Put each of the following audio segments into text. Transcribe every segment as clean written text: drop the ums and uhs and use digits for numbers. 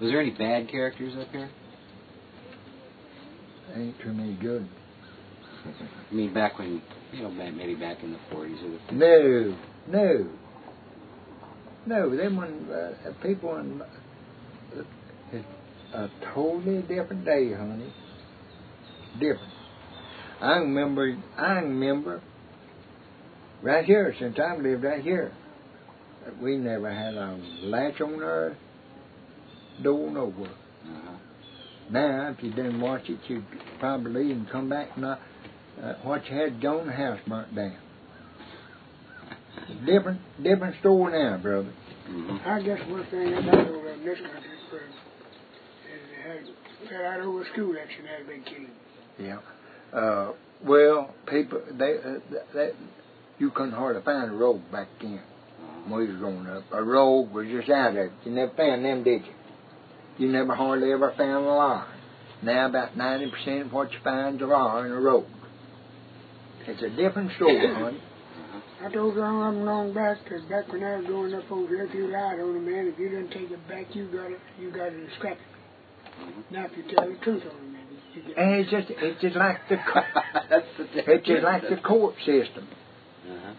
Was there any bad characters up here? Ain't too many good. I mean, back when, maybe back in the 40s or the 50s. No, them when people in it's a totally different day, honey. Different. I remember right here, since I've lived right here, we never had a latch on our door nowhere. Uh-huh. Now, if you didn't watch it, you'd probably even come back and what you had gone, the house burnt down. Different story now, brother. Mm-hmm. I guess one thing about over in this country is they had over school action had been killed. Yeah. Well, people, they you couldn't hardly find a road back then when we was growing up. A road was just out there. You never found them, did you? You never hardly ever found a lie. Now about 90% of what you find is a lie in a road. It's a different story, honey. I told you long back, because back when I was growing up over here, if you lied on a man, if you didn't take it back, you got it scrapped. Now if you tell the truth on a man, you get it. And it's just like it's just like the court system. Uh-huh.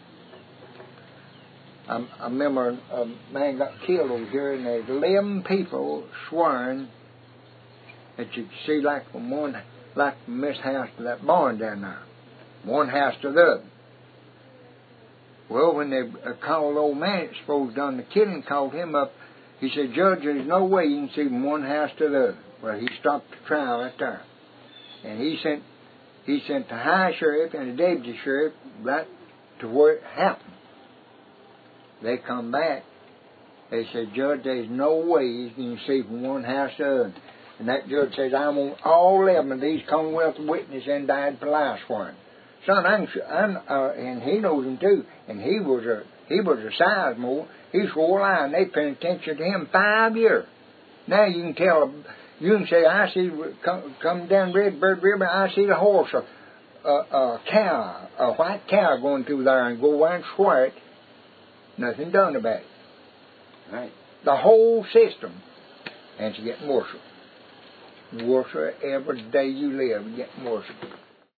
I remember a man got killed over here, and there's 11 people swearing that you could see like from this house to that barn down there, one house to the other. Well, when they called the old man that supposed done the killing, called him up, he said, "Judge, there's no way you can see from one house to the other." Well, he stopped the trial right there, and he sent the high sheriff and the deputy sheriff right to where it happened. They come back. They said, "Judge, there's no way you can see from one house to the other." And that judge says, "I want all 11 of these Commonwealth witnesses indicted for lie swearing." Son, and he knows him too. And he was a Sizemore. He swore a lie, and they paid attention to him 5 years. Now you can tell, you can say, "I see come down Redbird River, I see the horse, a cow, a white cow going through there," and go around and swear it. Nothing done about it. Right. The whole system, and it's getting worse. Worse every day you live, it's getting worse.